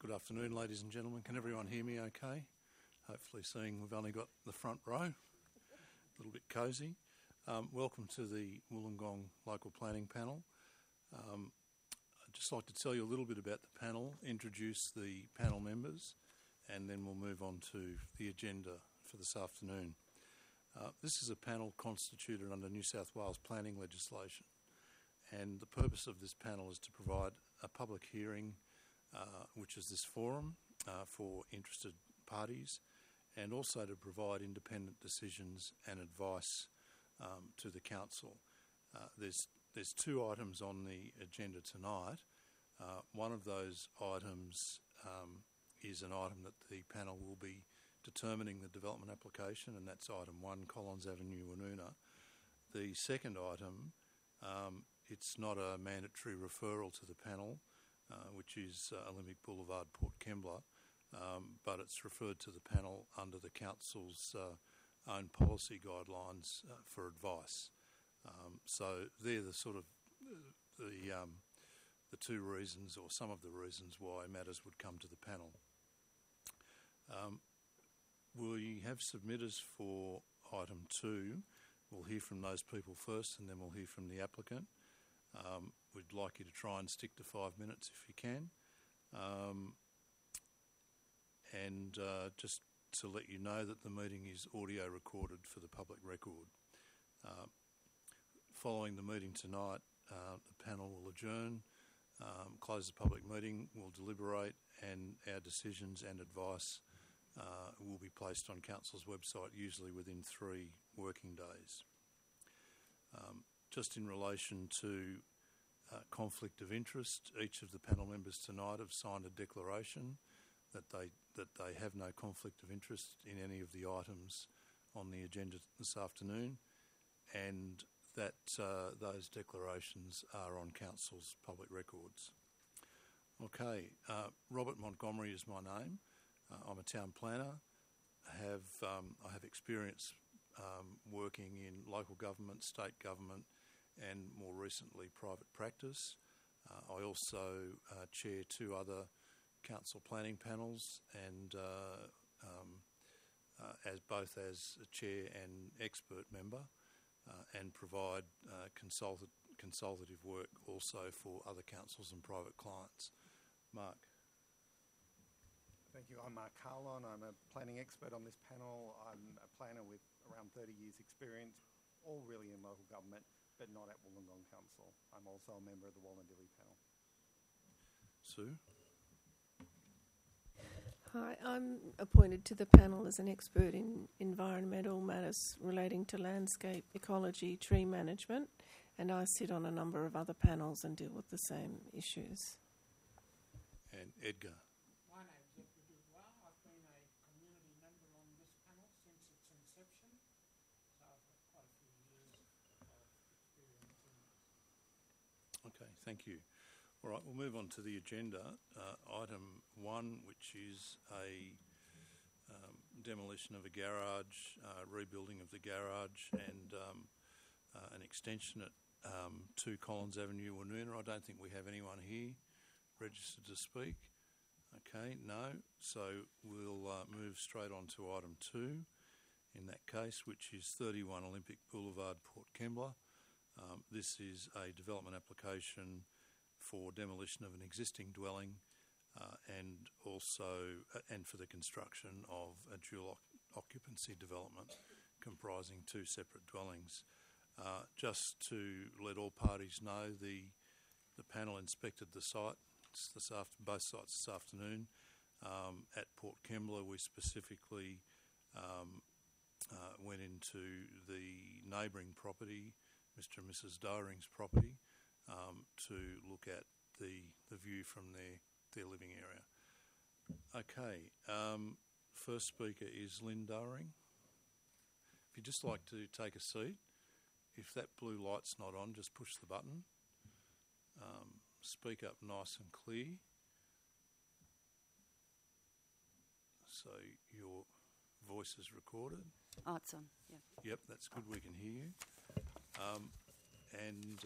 Good afternoon, ladies and gentlemen. Can everyone hear me okay? Hopefully, seeing we've only got the front row, a little bit cosy. Welcome to the Wollongong Local Planning Panel. I'd just like to tell you a little bit about the panel, introduce the panel members, and then we'll move on to the agenda for this afternoon. This is a panel constituted under New South Wales planning legislation, and the purpose of this panel is to provide a public hearing, which is this forum for interested parties, and also to provide independent decisions and advice to the council. There's two items on the agenda tonight. One of those items is an item that the panel will be determining the development application, and that's item 1, Collins Avenue, Woonona. The second item, it's not a mandatory referral to the panel, which is Olympic Boulevard, Port Kembla, but it's referred to the panel under the council's own policy guidelines for advice. So they're the sort of the two reasons, or some of the reasons, why matters would come to the panel. We have submitters for item 2. We'll hear from those people first, and then we'll hear from the applicant. We'd like you to try and stick to 5 minutes if you can. Just to let you know that the meeting is audio recorded for the public record. Following the meeting tonight, the panel will adjourn, close the public meeting, we'll deliberate, and our decisions and advice will be placed on Council's website, usually within 3 working days. Just in relation to conflict of interest, each of the panel members tonight have signed a declaration that they have no conflict of interest in any of the items on the agenda this afternoon, and that those declarations are on Council's public records. Okay, Robert Montgomery is my name. I'm a town planner. I have experience working in local government, state government, and more recently private practice. I also chair 2 other council planning panels, and as both as a chair and expert member, and provide consultative work also for other councils and private clients. Mark. Thank you. I'm Mark Carlon. I'm a planning expert on this panel. I'm a planner with around 30 years experience, all really in local government, but not at Wollongong Council. I'm also a member of the Walnadilly panel. Sue? Hi, I'm appointed to the panel as an expert in environmental matters relating to landscape, ecology, tree management, and I sit on a number of other panels and deal with the same issues. And Edgar? My name's Edgar Dubois. I've been a community member on this panel since its inception, so I've got quite a few years of experience in this. Okay, thank you. All right, we'll move on to the agenda. Item 1, which is a demolition of a garage, rebuilding of the garage, and an extension at 2 Collins Avenue, Woonona. I don't think we have anyone here registered to speak. Okay, no. So we'll move straight on to item 2 in that case, which is 31 Olympic Boulevard, Port Kembla. This is a development application for demolition of an existing dwelling and also for the construction of a dual occupancy development comprising 2 separate dwellings. Just to let all parties know, the panel inspected the site, both sites this afternoon. At Port Kembla, we specifically went into the neighbouring property, Mr. and Mrs. Doering's property, to look at the view from their living area. Okay, first speaker is Lynn Doering. If you'd just like to take a seat, if that blue light's not on, just push the button. Speak up nice and clear, so your voice is recorded. Oh, it's on, yeah. Yep, that's good, we can hear you.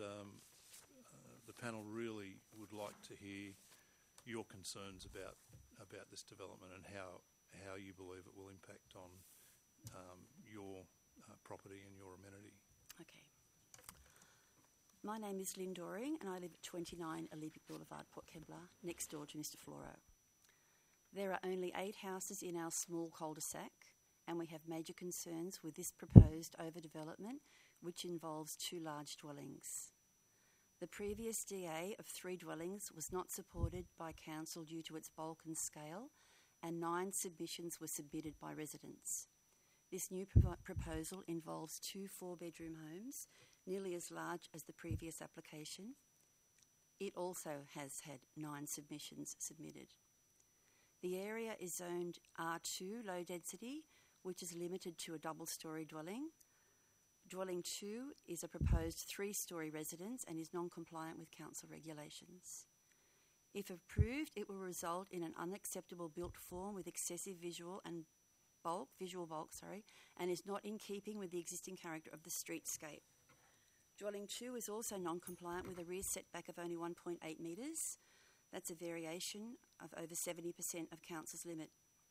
The panel really would like to hear your concerns about about this development and how you believe it will impact on your property and your amenity. Okay. My name is Lynn Doring and I live at 29 Olympic Boulevard, Port Kembla, next door to Mr. Floro. There are only 8 houses in our small cul-de-sac and we have major concerns with this proposed overdevelopment, which involves 2 large dwellings. The previous DA of 3 dwellings was not supported by council due to its bulk and scale, and 9 submissions were submitted by residents. This new proposal involves 2 4-bedroom homes, nearly as large as the previous application. It also has had 9 submissions submitted. The area is zoned R2 low density, which is limited to a double-storey dwelling. Dwelling 2 is a proposed 3-storey residence and is non-compliant with council regulations. If approved, it will result in an unacceptable built form with excessive visual bulk, and is not in keeping with the existing character of the streetscape. Dwelling 2 is also non-compliant with a rear setback of only 1.8 metres. That's a variation of over 70% of council's limit.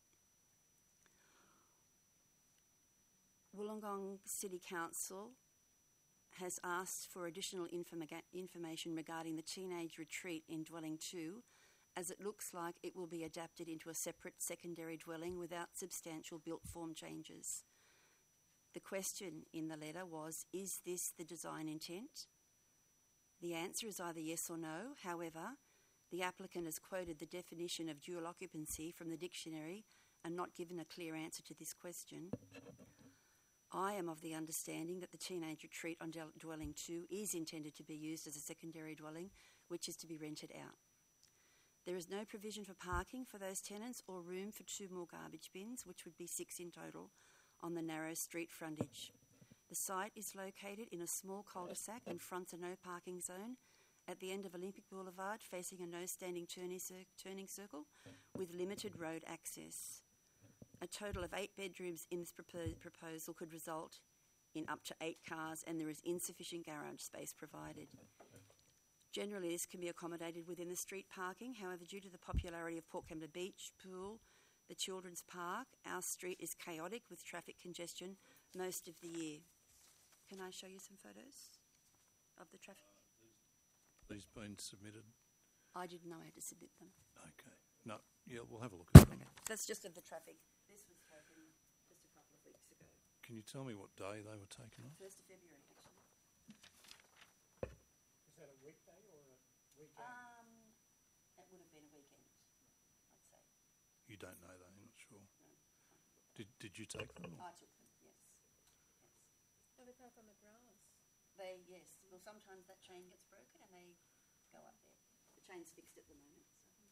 Wollongong City Council has asked for additional information regarding the teenage retreat in Dwelling 2, as it looks like it will be adapted into a separate secondary dwelling without substantial built form changes. The question in the letter was, is this the design intent? The answer is either yes or no. However, the applicant has quoted the definition of dual occupancy from the dictionary and not given a clear answer to this question. I am of the understanding that the teenage retreat on Dwelling 2 is intended to be used as a secondary dwelling, which is to be rented out. There is no provision for parking for those tenants or room for 2 more garbage bins, which would be 6 in total, on the narrow street frontage. The site is located in a small cul-de-sac and fronts a no parking zone at the end of Olympic Boulevard, facing a no standing turning circle with limited road access. A total of 8 bedrooms in this proposal could result in up to 8 cars, and there is insufficient garage space provided. Generally, this can be accommodated within the street parking. However, due to the popularity of Port Kembla Beach, Pool, the Children's Park, our street is chaotic with traffic congestion most of the year. Can I show you some photos of the traffic? These been submitted? I didn't know I had to submit them. Okay. No, yeah, we'll have a look at them. Okay. That's just of the traffic. This was taken just a couple of weeks ago. Can you tell me what day they were taken off? 1st of February, actually. Is that a weekday or a weekend? It would have been a weekend, I'd say. You don't know though, you're not sure. No. Did you take them? I took them, yes. Are they parked on the grass? Yes. Well, sometimes that chain gets broken and they go up there. The chain's fixed at the moment.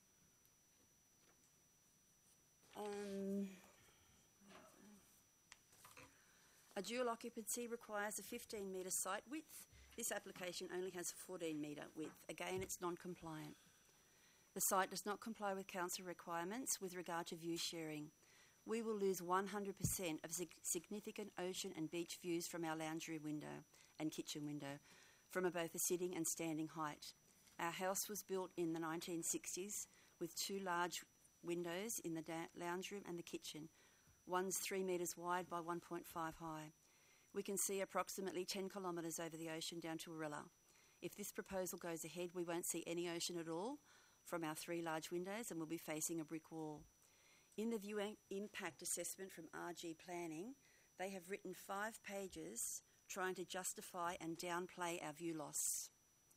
A dual occupancy requires a 15-metre site width. This application only has a 14-metre width. Again, it's non-compliant. The site does not comply with council requirements with regard to view sharing. We will lose 100% of significant ocean and beach views from our lounge room window and kitchen window from both a sitting and standing height. Our house was built in the 1960s with 2 large windows in the lounge room and the kitchen. One's 3 metres wide by 1.5 high. We can see approximately 10 kilometres over the ocean down to Arella. If this proposal goes ahead, we won't see any ocean at all from our 3 large windows and we'll be facing a brick wall. In the view impact assessment from RG Planning, they have written 5 pages trying to justify and downplay our view loss.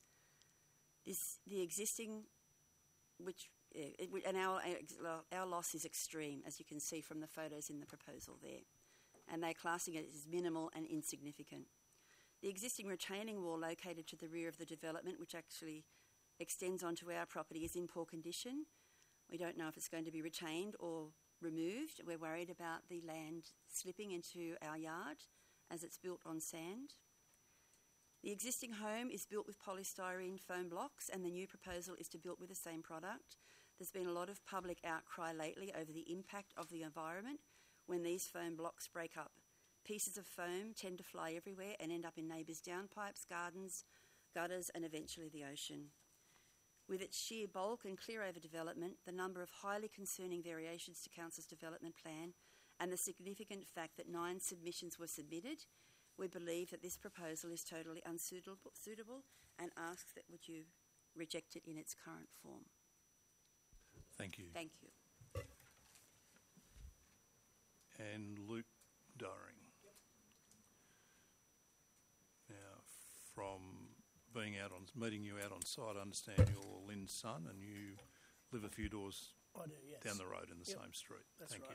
Our loss is extreme, as you can see from the photos in the proposal there, and they're classing it as minimal and insignificant. The existing retaining wall located to the rear of the development, which actually extends onto our property, is in poor condition. We don't know if it's going to be retained or removed. We're worried about the land slipping into our yard as it's built on sand. The existing home is built with polystyrene foam blocks and the new proposal is to build with the same product. There's been a lot of public outcry lately over the impact of the environment when these foam blocks break up. Pieces of foam tend to fly everywhere and end up in neighbours' downpipes, gardens, gutters and eventually the ocean. With its sheer bulk and clear-over development, the number of highly concerning variations to Council's development plan, and the significant fact that 9 submissions were submitted, we believe that this proposal is totally unsuitable and ask that would you reject it in its current form. Thank you. Thank you. And Luke Doring. Now, from meeting you out on site, I understand you're Lynn's son and you live a few doors I do, yes. down the road in the Yep, same street. that's Thank right. you.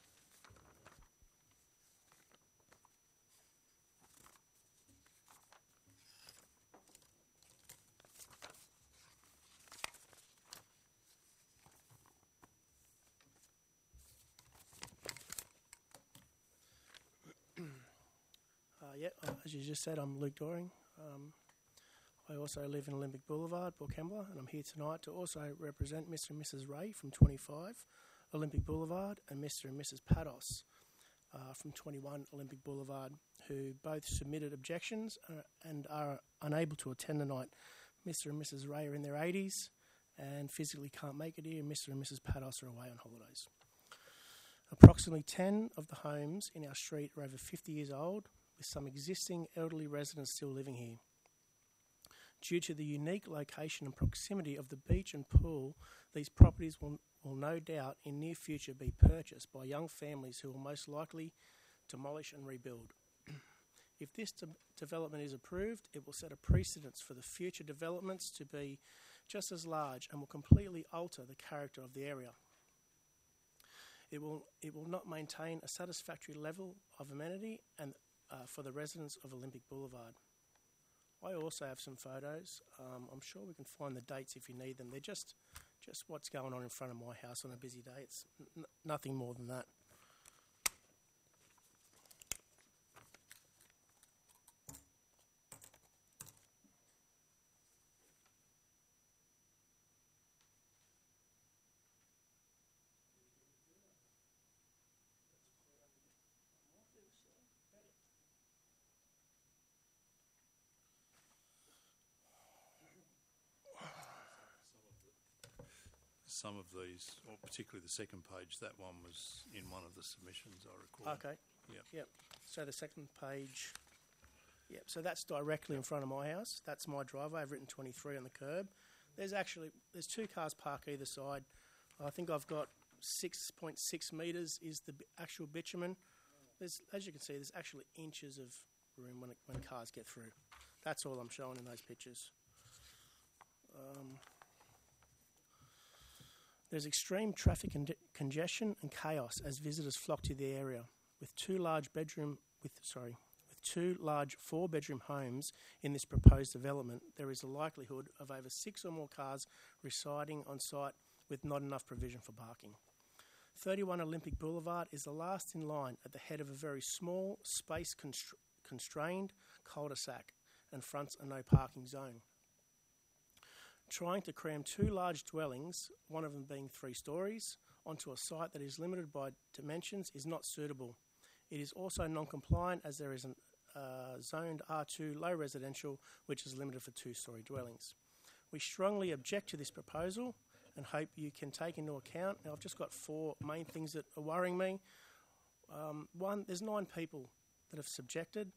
As you just said, I'm Luke Doring. I also live in Olympic Boulevard, Borkembla, and I'm here tonight to also represent Mr. and Mrs. Ray from 25 Olympic Boulevard and Mr. and Mrs. Pados from 21 Olympic Boulevard, who both submitted objections and are unable to attend tonight. Mr. and Mrs. Ray are in their 80s and physically can't make it here, and Mr. and Mrs. Pados are away on holidays. Approximately 10 of the homes in our street are over 50 years old, with some existing elderly residents still living here. Due to the unique location and proximity of the beach and pool, these properties will no doubt in near future be purchased by young families who will most likely demolish and rebuild. If this development is approved, it will set a precedence for the future developments to be just as large and will completely alter the character of the area. It will not maintain a satisfactory level of amenity and for the residents of Olympic Boulevard. I also have some photos. I'm sure we can find the dates if you need them. They're just what's going on in front of my house on a busy day. It's nothing more than that. Some of these, or particularly the second page, that one was in one of the submissions, I recall. Okay. Yep. Yep. So the second page. Yep. So that's directly in front of my house. That's my driveway. I've written 23 on the curb. There's 2 cars parked either side. I think I've got 6.6 metres is the actual bitumen. As you can see, there's actually inches of room when cars get through. That's all I'm showing in those pictures. There's extreme traffic congestion and chaos as visitors flock to the area. With two large 4-bedroom homes in this proposed development, there is a likelihood of over 6 or more cars residing on site with not enough provision for parking. 31 Olympic Boulevard is the last in line at the head of a very small, space-constrained cul-de-sac and fronts a no parking zone. Trying to cram 2 large dwellings, one of them being 3 stories, onto a site that is limited by dimensions is not suitable. It is also non-compliant as there is a zoned R2 low residential which is limited for 2-storey dwellings. We strongly object to this proposal and hope you can take into account. Now I've just got 4 main things that are worrying me. One, there's 9 people that have subjected.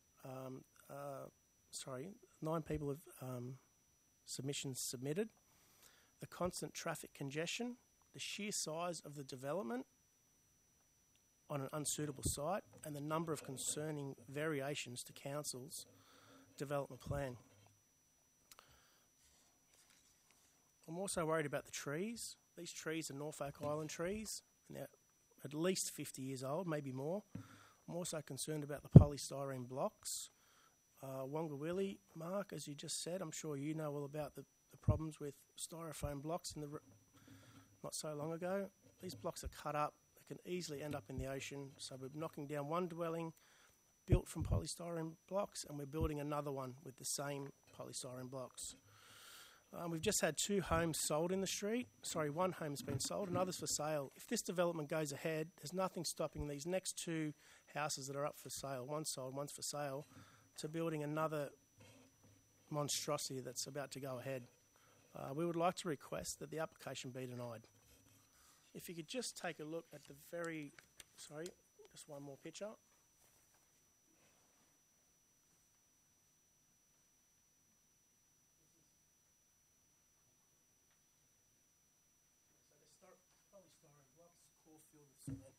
9 people have submissions submitted. The constant traffic congestion, the sheer size of the development on an unsuitable site, and the number of concerning variations to Council's development plan. I'm also worried about the trees. These trees are Norfolk Island trees, and they're at least 50 years old, maybe more. I'm also concerned about the polystyrene blocks. Wongawilli, Mark, as you just said, I'm sure you know all about the problems with styrofoam blocks not so long ago. These blocks are cut up. They can easily end up in the ocean. So we're knocking down one dwelling built from polystyrene blocks, and we're building another one with the same polystyrene blocks. We've just had 2 homes sold in the street. Sorry, 1 home's been sold, another's for sale. If this development goes ahead, there's nothing stopping these next 2 houses that are up for sale, one's sold, one's for sale, to building another monstrosity that's about to go ahead. We would like to request that the application be denied. If you could just take a look at the just one more picture. So the polystyrene blocks, core filled with cement.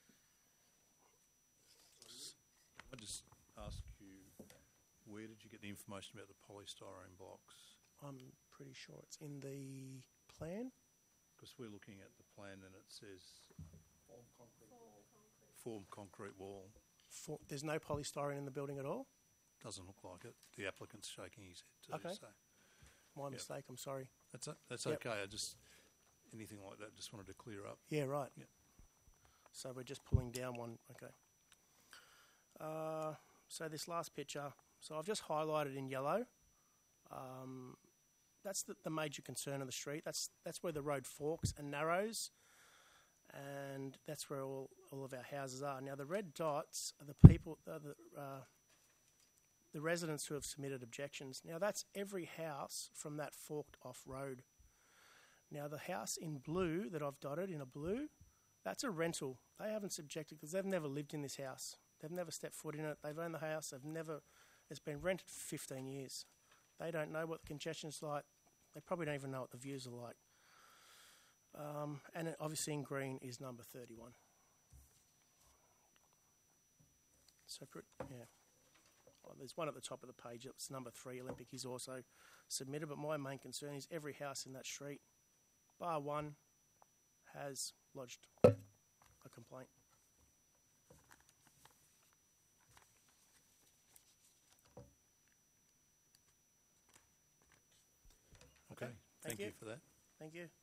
I just ask you, where did you get the information about the polystyrene blocks? I'm pretty sure it's in the plan. Because we're looking at the plan and it says Formed concrete wall. formed concrete wall. There's no polystyrene in the building at all? Doesn't look like it. The applicant's shaking his head too. Okay. So My mistake, I'm sorry. that's Yep. okay. I just anything like that. Just wanted to clear up. Yeah, right. Yep. So we're just pulling down one. Okay. So this last picture, so I've just highlighted in yellow. That's the major concern of the street. That's where the road forks and narrows, and that's where all of our houses are. Now the red dots are the people, the residents who have submitted objections. Now that's every house from that forked off road. Now the house in blue that I've dotted in a blue, that's a rental. They haven't subjected because they've never lived in this house. They've never stepped foot in it. They've owned the house. It's been rented for 15 years. They don't know what the congestion's like. They probably don't even know what the views are like. And obviously in green is number 31. Separate, yeah. Oh, there's one at the top of the page. It's number 3. Olympic is also submitted. But my main concern is every house in that street, bar one, has lodged a complaint. Okay. Thank you for that. Thank you.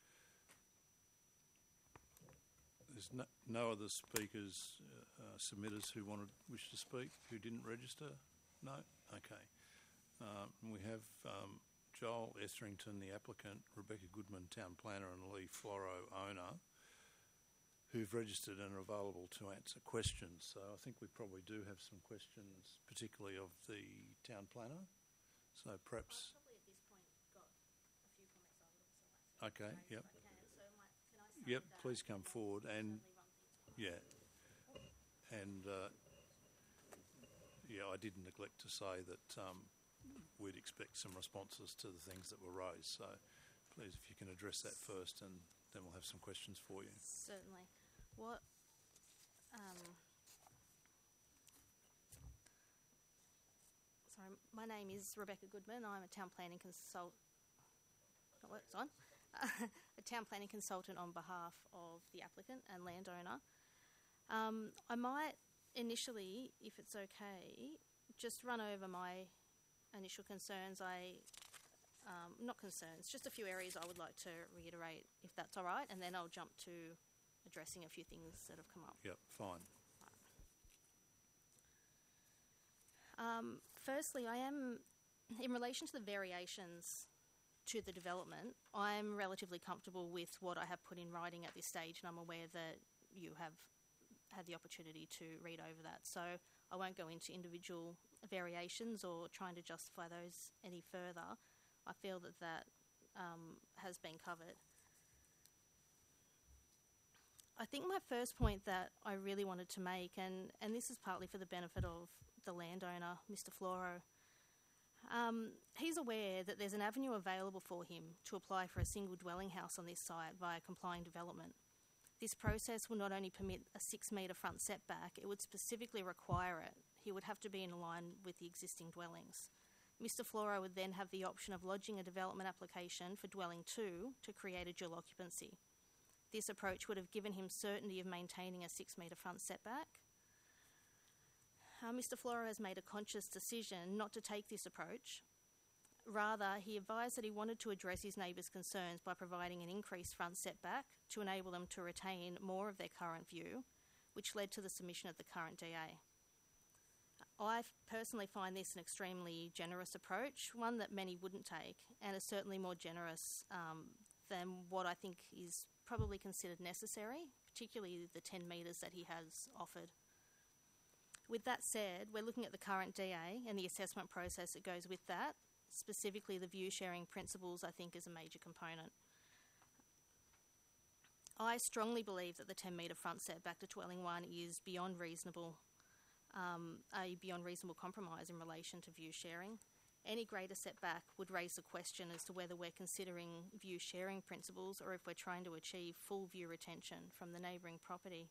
There's no other speakers, submitters who wish to speak, who didn't register? No? Okay. We have Joel Etherington, the applicant, Rebecca Goodman, town planner, and Lee Floro, owner, who've registered and are available to answer questions. So I think we probably do have some questions, particularly of the town planner. So perhaps... Probably at this point got a few comments I would also like to Okay, raise yep. if I can. So can I start Yep, with that? please come forward and... Certainly run things by. Yeah. And, I did neglect to say that we'd expect some responses to the things that were raised. So please, if you can address that first, and then we'll have some questions for you. Certainly. What? Sorry, my name is Rebecca Goodman. I'm a town planning consultant. A town planning consultant on behalf of the applicant and landowner. I might initially, if it's okay, just run over my initial concerns. Not concerns, just a few areas I would like to reiterate, if that's all right, and then I'll jump to addressing a few things that have come up. Yep, fine. Firstly, I am, in relation to the variations to the development, I'm relatively comfortable with what I have put in writing at this stage, and I'm aware that you have had the opportunity to read over that. So I won't go into individual variations or trying to justify those any further. I feel that has been covered. I think my first point that I really wanted to make, and this is partly for the benefit of the landowner, Mr. Floro, he's aware that there's an avenue available for him to apply for a single dwelling house on this site via complying development. This process will not only permit a 6 metre front setback, it would specifically require it. He would have to be in line with the existing dwellings. Mr. Floro would then have the option of lodging a development application for dwelling 2 to create a dual occupancy. This approach would have given him certainty of maintaining a 6 metre front setback. Mr. Floro has made a conscious decision not to take this approach. Rather, he advised that he wanted to address his neighbours' concerns by providing an increased front setback to enable them to retain more of their current view, which led to the submission of the current DA. I personally find this an extremely generous approach, one that many wouldn't take, and is certainly more generous than what I think is probably considered necessary, particularly the 10 metres that he has offered. With that said, we're looking at the current DA and the assessment process that goes with that. specifically the view sharing principles, I think is a major component. I strongly believe that the 10 metre front setback to dwelling 1 is beyond reasonable, a beyond reasonable compromise in relation to view sharing. Any greater setback would raise the question as to whether we're considering view sharing principles or if we're trying to achieve full view retention from the neighbouring property.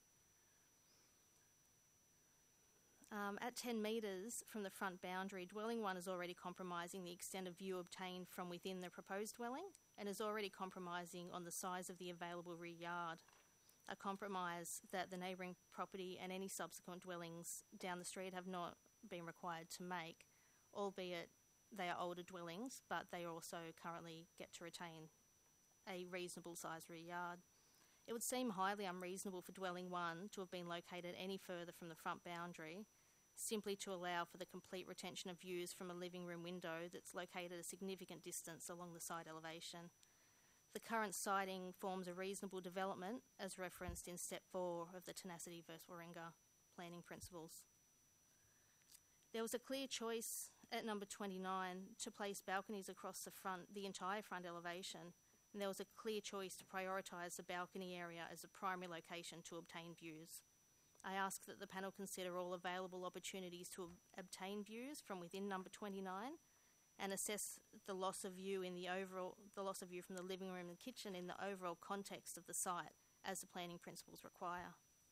At 10 metres from the front boundary, dwelling 1 is already compromising the extent of view obtained from within the proposed dwelling and is already compromising on the size of the available rear yard, a compromise that the neighbouring property and any subsequent dwellings down the street have not been required to make, albeit they are older dwellings, but they also currently get to retain a reasonable size rear yard. It would seem highly unreasonable for dwelling 1 to have been located any further from the front boundary, simply to allow for the complete retention of views from a living room window that's located a significant distance along the side elevation. The current siting forms a reasonable development, as referenced in Step 4 of the Tenacity v Warringah planning principles. There was a clear choice at number 29 to place balconies across the entire front elevation, and there was a clear choice to prioritise the balcony area as a primary location to obtain views. I ask that the panel consider all available opportunities to obtain views from within number 29 and assess the loss of view from the living room and kitchen in the overall context of the site as the planning principles require.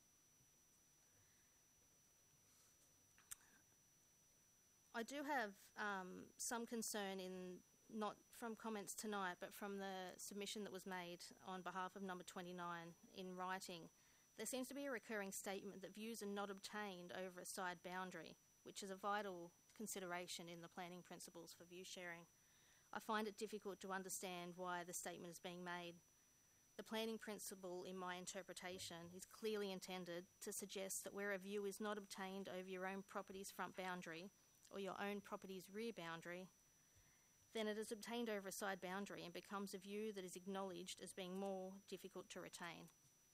I do have some concern not from comments tonight, but from the submission that was made on behalf of number 29 in writing. There seems to be a recurring statement that views are not obtained over a side boundary, which is a vital consideration in the planning principles for view sharing. I find it difficult to understand why the statement is being made. The planning principle, in my interpretation, is clearly intended to suggest that where a view is not obtained over your own property's front boundary or your own property's rear boundary, then it is obtained over a side boundary and becomes a view that is acknowledged as being more difficult to retain.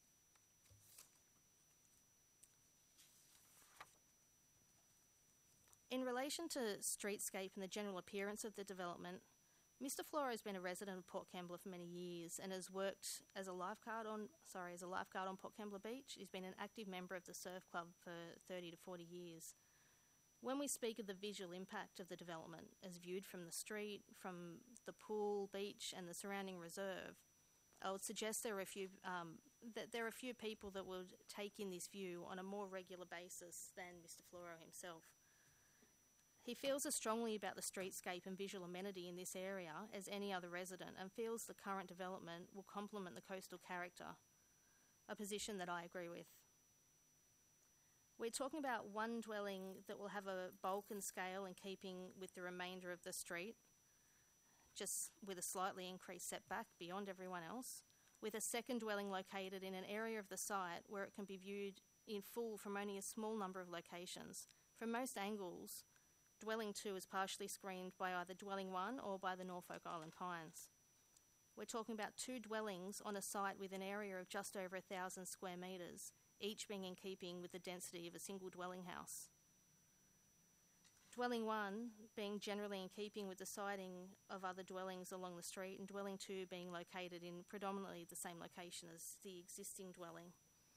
In relation to streetscape and the general appearance of the development, Mr. Flora has been a resident of Port Kembla for many years and has worked as a lifeguard on Port Kembla Beach. He's been an active member of the surf club for 30 to 40 years. When we speak of the visual impact of the development as viewed from the street, from the pool, beach and the surrounding reserve, I would suggest there are a few people that would take in this view on a more regular basis than Mr. Flora himself. He feels as strongly about the streetscape and visual amenity in this area as any other resident and feels the current development will complement the coastal character, a position that I agree with. We're talking about one dwelling that will have a bulk and scale in keeping with the remainder of the street, just with a slightly increased setback beyond everyone else, with a second dwelling located in an area of the site where it can be viewed in full from only a small number of locations. From most angles, Dwelling 2 is partially screened by either Dwelling 1 or by the Norfolk Island Pines. We're talking about two dwellings on a site with an area of just over 1,000 square metres, each being in keeping with the density of a single dwelling house. Dwelling 1 being generally in keeping with the siting of other dwellings along the street, and Dwelling 2 being located in predominantly the same location as the existing dwelling.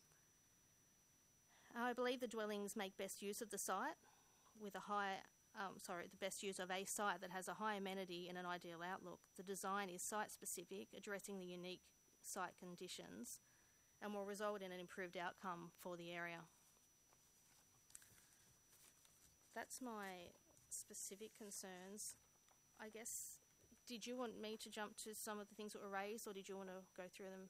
I believe the dwellings make best use of the site with the best use of a site that has a high amenity and an ideal outlook. The design is site-specific, addressing the unique site conditions, and will result in an improved outcome for the area. That's my specific concerns. I guess, did you want me to jump to some of the things that were raised, or did you want to go through them?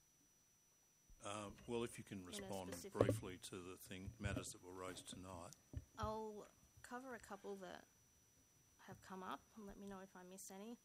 Well, if you can respond briefly to the matters that were raised tonight. I'll cover a couple that have come up and let me know if I miss any.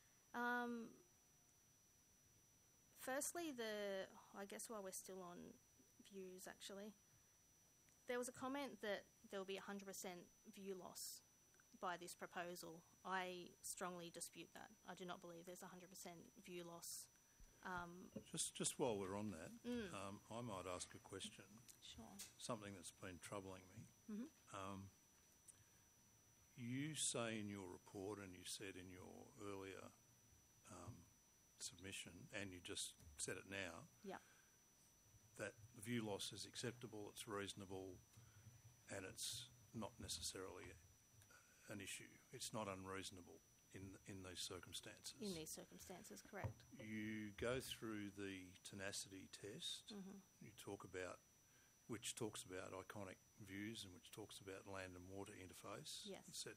Firstly, I guess while we're still on views, actually, there was a comment that there will be 100% view loss by this proposal. I strongly dispute that. I do not believe there's 100% view loss. Just while we're on that, I might ask a question. Sure. Something that's been troubling me. Mm-hmm. You say in your report, and you said in your earlier submission, and you just said it now, Yep. that the view loss is acceptable, it's reasonable, and it's not necessarily an issue. It's not unreasonable in these circumstances. In these circumstances, correct. You go through the tenacity test. Mm-hmm. You talk about, which talks about iconic views and which talks about land and water interface, Yes. etc.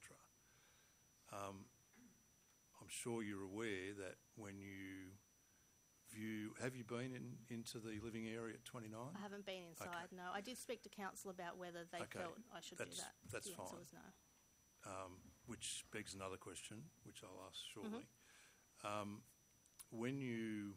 I'm sure you're aware that when you view, have you been into the living area at 29? I haven't been inside, Okay. no. I did speak to council about whether they Okay, felt I should do that's- that. that's the answer fine. was no. Which begs another question, which I'll ask shortly. Mm-hmm. When you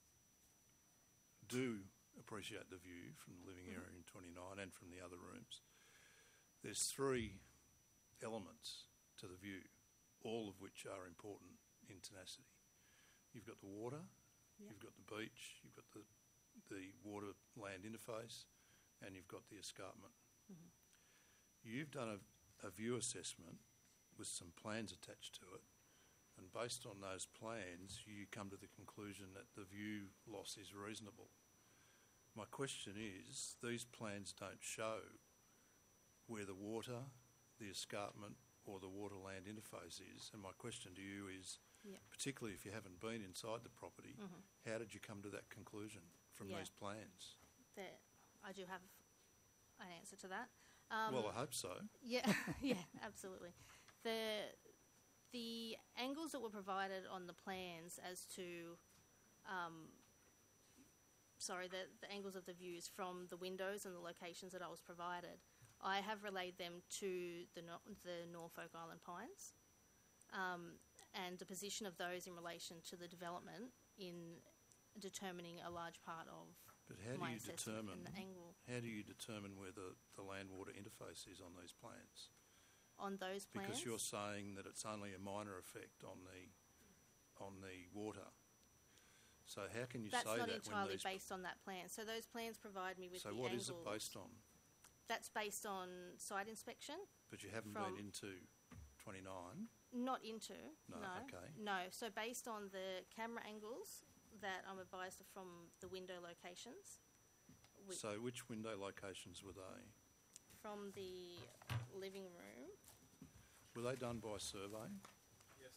do appreciate the view from the living Mm-hmm. area in 29 and from the other rooms, there's three elements to the view, all of which are important in tenacity. You've got the water, Yep. you've got the beach, you've got the water-land interface, and you've got the escarpment. Mm-hmm. You've done a view assessment with some plans attached to it, and based on those plans, you come to the conclusion that the view loss is reasonable. My question is, these plans don't show where the water, the escarpment, or the water-land interface is, and my question to you is, Yep. particularly if you haven't been inside the property, Mm-hmm. how did you come to that conclusion from Yeah. these plans? I do have an answer to that. Well, I hope so. Yeah, yeah, absolutely. The angles that were provided on the plans as to, the angles of the views from the windows and the locations that I was provided, I have relayed them to the Norfolk Island Pines, and the position of those in relation to the development in determining a large part of But how do my you assessment determine? and the angle How do you determine where the land-water interface is on these plans? on those plans. Because you're saying that it's only a minor effect on the water. So how can you That's say not that entirely when these? based on that plan. So those plans provide me with So the what angles. is it based on? That's based on site inspection. But you haven't From- been into 29. Not into. No, okay. No. So based on the camera angles that I'm advised are from the window locations. So which window locations were they? From the living room. Were they done by survey? Yes.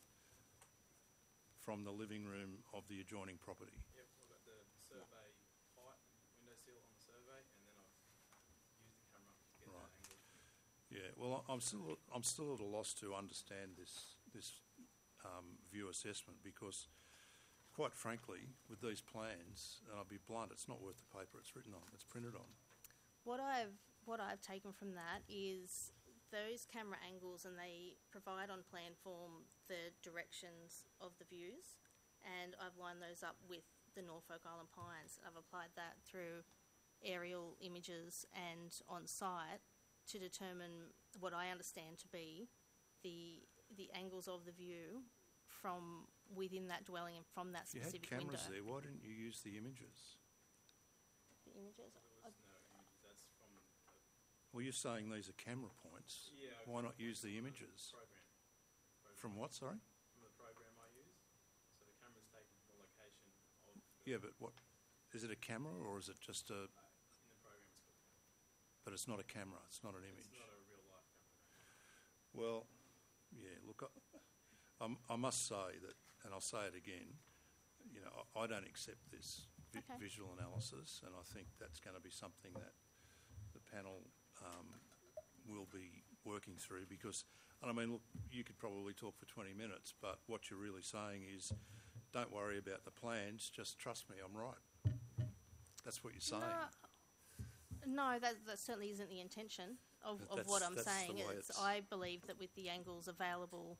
From the living room of the adjoining property? Yep, we've got the survey height, window sill on the survey, and then I've used the camera to get Right. that angle. Yeah, well, I'm still at a loss to understand this view assessment because, quite frankly, with these plans, and I'll be blunt, it's not worth the paper it's written on, it's printed on. What I've taken from that is those camera angles, and they provide on plan form the directions of the views, and I've lined those up with the Norfolk Island Pines. I've applied that through aerial images and on site to determine what I understand to be the angles of the view from within that dwelling and from that You had specific cameras window. there, why didn't you use the images? The images. There was no images, that's from the Well, you're saying these are camera points. yeah, Why not use the images? program. From what, sorry? From the program I use. So the camera's taken from the location of the, Yeah, but what, is it a camera or is it just a, in the program it's called camera. but it's not a camera, it's not an image? It's not a real life camera. Well, yeah, look, I must say that, and I'll say it again, you know, I don't accept this Okay. visual analysis, and I think that's going to be something that the panel will be working through because, and I mean, look, you could probably talk for 20 minutes, but what you're really saying is don't worry about the plans, just trust me, I'm right. That's what you're saying. No, that certainly isn't the intention of That's- what I'm that's the saying. way It's, it's- I believe that with the angles available,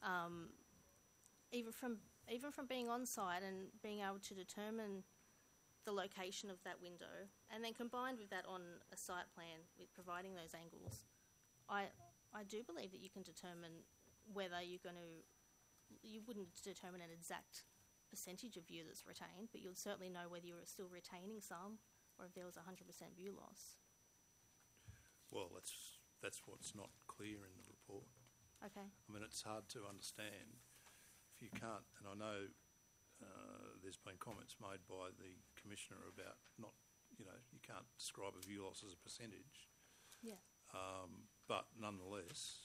even from being on site and being able to determine the location of that window, and then combined with that on a site plan with providing those angles, I do believe that you can determine whether you're going to. You wouldn't determine an exact percentage of view that's retained, but you'll certainly know whether you're still retaining some or if there was 100% view loss. Well, that's what's not clear in the report. Okay. I mean, it's hard to understand if you can't, and I know there's been comments made by the Commissioner about not, you can't describe a view loss as a percentage. Yeah. But nonetheless,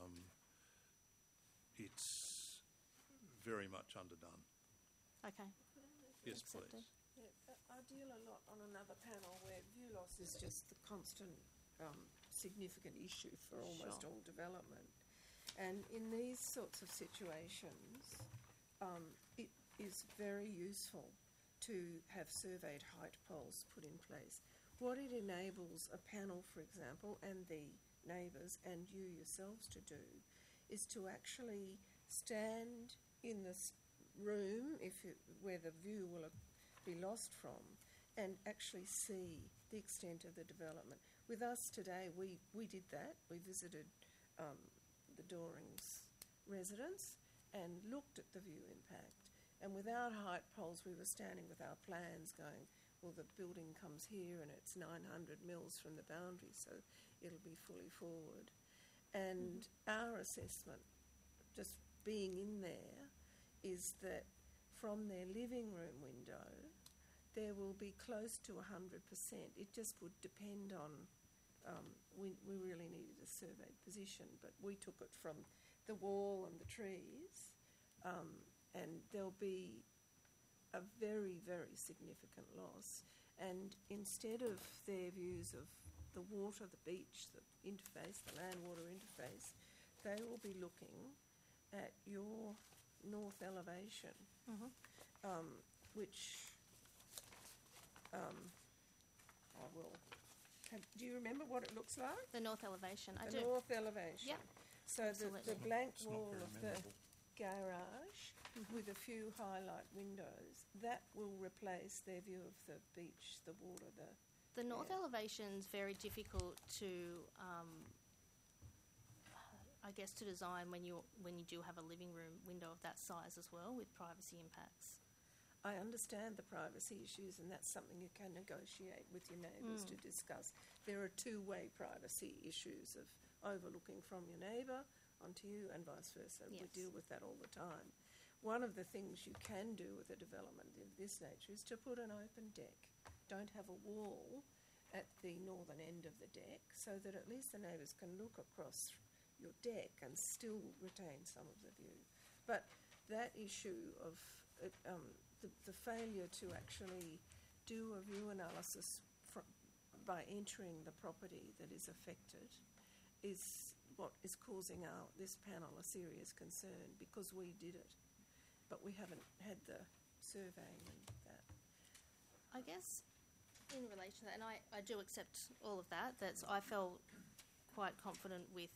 it's very much underdone. Okay. Yes, Accepted. please. Yeah, I deal a lot on another panel where view loss is just the constant significant issue for almost Sure. all development. And in these sorts of situations, it is very useful to have surveyed height poles put in place. What it enables a panel, for example, and the neighbours and you yourselves to do is to actually stand in this room where the view will be lost from and actually see the extent of the development. With us today, we did that. We visited the Dorings residence and looked at the view impact. And without height poles, we were standing with our plans going, well, the building comes here and it's 900 mils from the boundary, so it'll be fully forward. And our assessment, just being in there, is that from their living room window, there will be close to 100%. It just would depend on, we really needed a surveyed position, but we took it from the wall and the trees, and there'll be a very, very significant loss. And instead of their views of the water, the beach, the interface, the land-water interface, they will be looking at your north elevation, which I will. Do you remember what it looks like? The north elevation. I The do. north elevation. Yep. So Absolutely. the blank It's not wall very of the memorable. garage with a few highlight windows, that will replace their view of the beach, the water, The north Yeah. elevation's very difficult to, I guess, to design when you do have a living room window of that size as well, with privacy impacts. I understand the privacy issues, and that's something you can negotiate with your neighbours to discuss. There are two-way privacy issues of overlooking from your neighbour onto you and vice versa. We Yes. deal with that all the time. One of the things you can do with a development of this nature is to put an open deck. Don't have a wall at the northern end of the deck, so that at least the neighbours can look across your deck and still retain some of the view. But that issue of the failure to actually do a view analysis by entering the property that is affected is what is causing this panel a serious concern, because we did it, but we haven't had the surveying and that. I guess in relation to that, and I do accept all of that, I felt quite confident with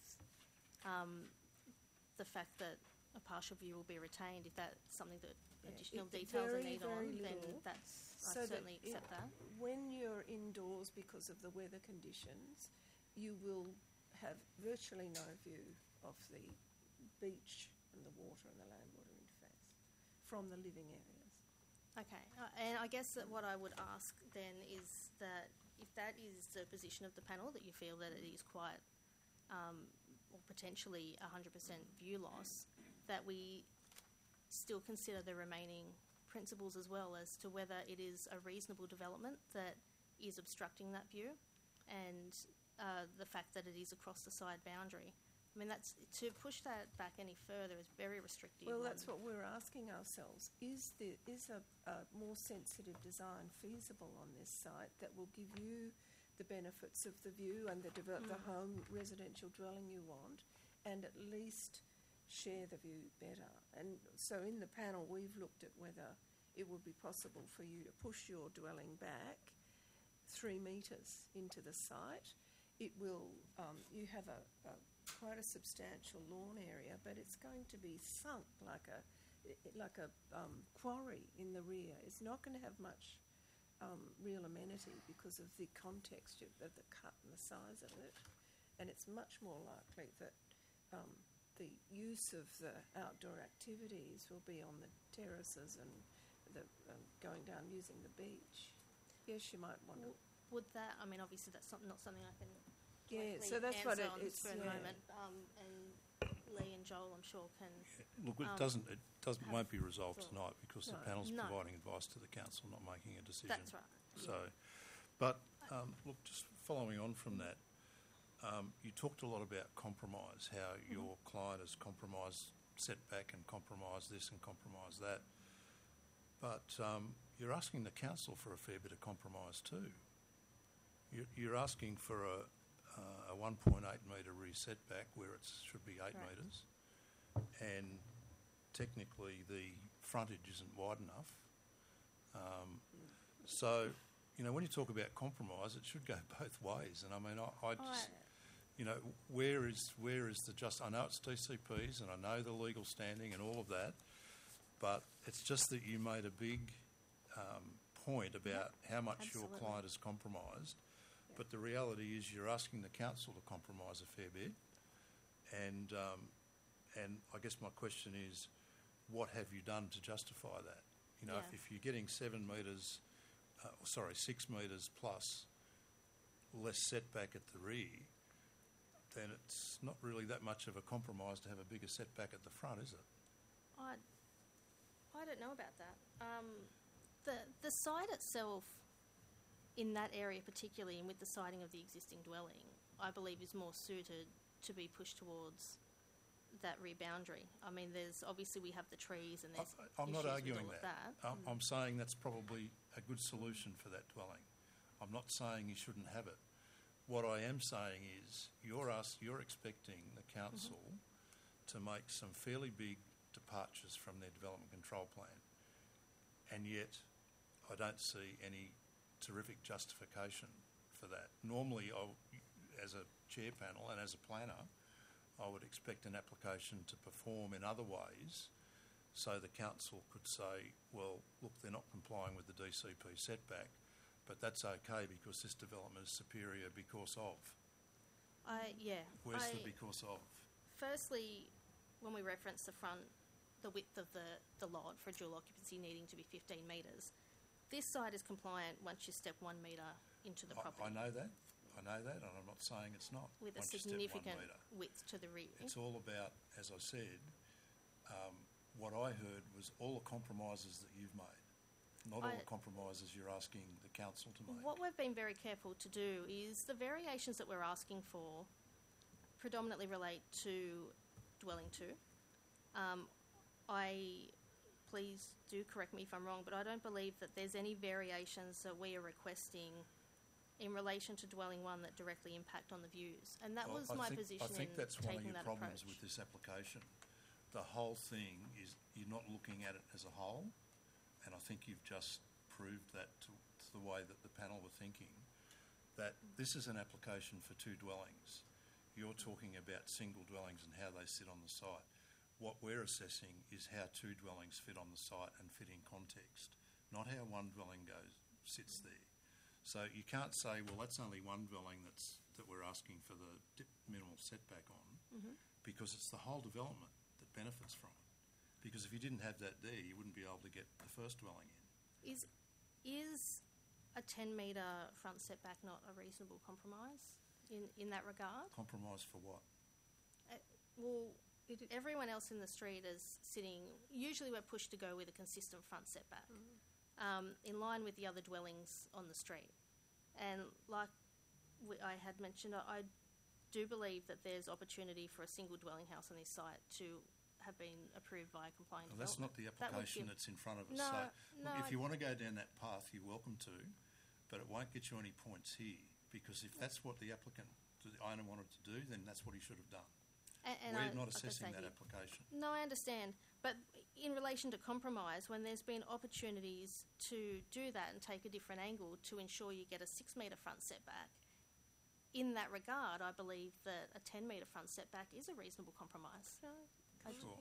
the fact that a partial view will be retained. If that's something that additional details are needed on, then I So that certainly accept that. When you're indoors because of the weather conditions, you will have virtually no view of the beach and the water and the land-water interface from the living areas. Okay, and I guess that what I would ask then is that if that is the position of the panel, that you feel that it is quite, or potentially 100% view loss, that we still consider the remaining principles as well as to whether it is a reasonable development that is obstructing that view, and the fact that it is across the side boundary. I mean, that's to push that back any further is very restrictive. Well, that's what we're asking ourselves. Is a more sensitive design feasible on this site that will give you the benefits of the view and the home residential dwelling you want, and at least share the view better? And so in the panel, we've looked at whether it would be possible for you to push your dwelling back 3 metres into the site. It will, you have quite a substantial lawn area, but it's going to be sunk like a quarry in the rear. It's not going to have much real amenity because of the context of the cut and the size of it, and it's much more likely that the use of the outdoor activities will be on the terraces and the going down using the beach. Yes, you might want to. Would that? I mean, obviously that's not something I can. Yeah, directly so that's what answer on it's for the yeah. moment. And Lee and Joel, I'm sure, can. Look, it won't be resolved tonight because the panel's No. providing advice to the council, not making a decision. That's right. So, but look, just following on from that, you talked a lot about compromise, how your client has compromised setback and compromised this and compromised that. But you're asking the council for a fair bit of compromise too. You're asking for a 1.8 metre rear setback where it should be 8 metres, and technically the frontage isn't wide enough. So, you know, when you talk about compromise, it should go both ways. And I mean, I just, you know, where is the just? I know it's DCPs and I know the legal standing and all of that, but it's just that you made a big point about how much your absolutely. client has compromised. But the reality is you're asking the council to compromise a fair bit. And I guess my question is, what have you done to justify that? You know, Yeah. if you're getting 6 metres plus less setback at the rear, then it's not really that much of a compromise to have a bigger setback at the front, is it? I don't know about that. The site itself, in that area particularly, and with the siting of the existing dwelling, I believe is more suited to be pushed towards that rear boundary. I mean, there's obviously we have the trees and there's I'm not issues arguing with all that. of that. I'm saying that's probably a good solution for that dwelling. I'm not saying you shouldn't have it. What I am saying is you're expecting the council to make some fairly big departures from their development control plan, and yet I don't see any terrific justification for that. Normally, as a chair panel and as a planner, I would expect an application to perform in other ways so the council could say, well, look, they're not complying with the DCP setback, but that's okay because this development is superior because of. Where's the because of? Firstly, when we reference the width of the lot for dual occupancy needing to be 15 metres, this site is compliant once you step 1 metre into the property. I know that, and I'm not saying it's not. With a once you step 1 significant metre. width to the rear. It's all about, as I said, what I heard was all the compromises that you've made, not all the compromises you're asking the council to make. What we've been very careful to do is the variations that we're asking for predominantly relate to dwelling 2. Please do correct me if I'm wrong, but I don't believe that there's any variations that we are requesting in relation to dwelling 1 that directly impact on the views. And that was my position I think in that's one of taking your that problems approach. with this application. The whole thing is you're not looking at it as a whole, and I think you've just proved that to the way that the panel were thinking, that this is an application for 2 dwellings. You're talking about single dwellings and how they sit on the site. What we're assessing is how 2 dwellings fit on the site and fit in context, not how 1 dwelling sits there. So you can't say, well, that's only 1 dwelling that we're asking for the minimal setback on, because it's the whole development that benefits from it. Because if you didn't have that there, you wouldn't be able to get the first dwelling in. Is a 10 metre front setback not a reasonable compromise in that regard? Compromise for what? Well, everyone else in the street is sitting. Usually, we're pushed to go with a consistent front setback, in line with the other dwellings on the street. And like I had mentioned, I do believe that there's opportunity for a single dwelling house on this site to have been approved by a compliant Well, that's not development. the application that's in front of us. No, So no, look, if you want to go down that path, you're welcome to, but it won't get you any points here, because if that's what the owner wanted to do, then that's what he should have done. And We're not like I assessing say, that application. No, I understand. But in relation to compromise, when there's been opportunities to do that and take a different angle to ensure you get a 6 metre front setback, in that regard, I believe that a 10 metre front setback is a reasonable compromise. Sure.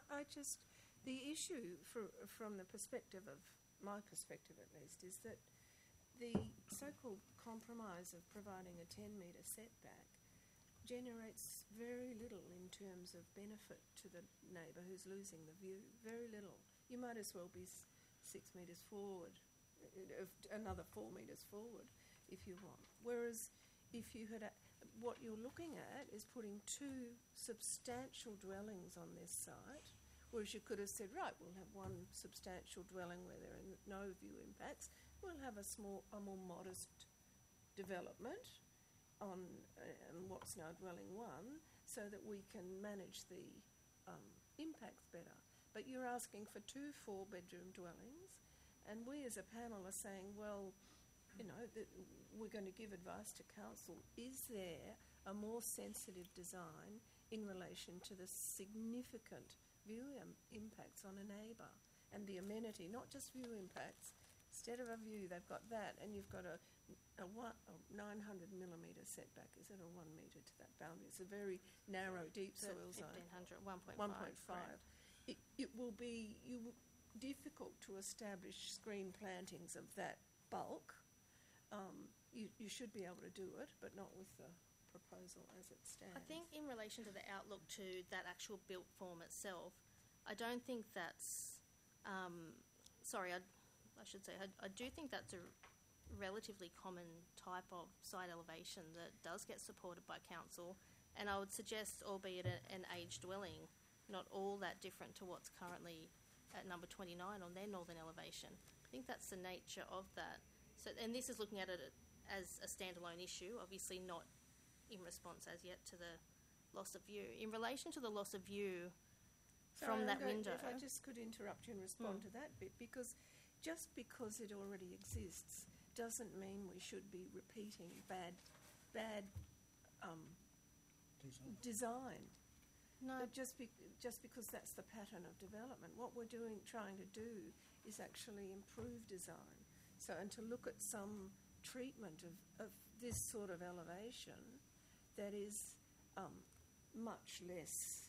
The issue from the perspective of my perspective at least is that the so-called compromise of providing a 10 metre setback generates very little in terms of benefit to the neighbour who's losing the view. Very little. You might as well be 6 metres forward, another 4 metres forward if you want. Whereas if you had what you're looking at is putting two substantial dwellings on this site, whereas you could have said, right, we'll have one substantial dwelling where there are no view impacts. We'll have a more modest development on what's now dwelling one, so that we can manage the impacts better. But you're asking for two 4-bedroom dwellings, and we as a panel are saying, well, you know, we're going to give advice to council. Is there a more sensitive design in relation to the significant view impacts on a neighbour and the amenity, not just view impacts? Instead of a view, they've got that, and you've got a 900 millimetre setback, is it, or 1 metre to that boundary? It's a very narrow, deep soil zone. 1,500, 1.5. 1.5. Right. It will be difficult to establish screen plantings of that bulk. You should be able to do it, but not with the proposal as it stands. I think in relation to the outlook to that actual built form itself, I don't think that's... I do think that's a relatively common type of site elevation that does get supported by council, and I would suggest, albeit an aged dwelling, not all that different to what's currently at number 29 on their northern elevation. I think that's the nature of that. So, and this is looking at it as a standalone issue, obviously not in response as yet to the loss of view. In relation to the loss of view from that window... If I just could interrupt you and respond to that bit, because just because it already exists doesn't mean we should be repeating bad design. No, But just because that's the pattern of development, what we're trying to do is actually improve design. So, and to look at some treatment of this sort of elevation that is much less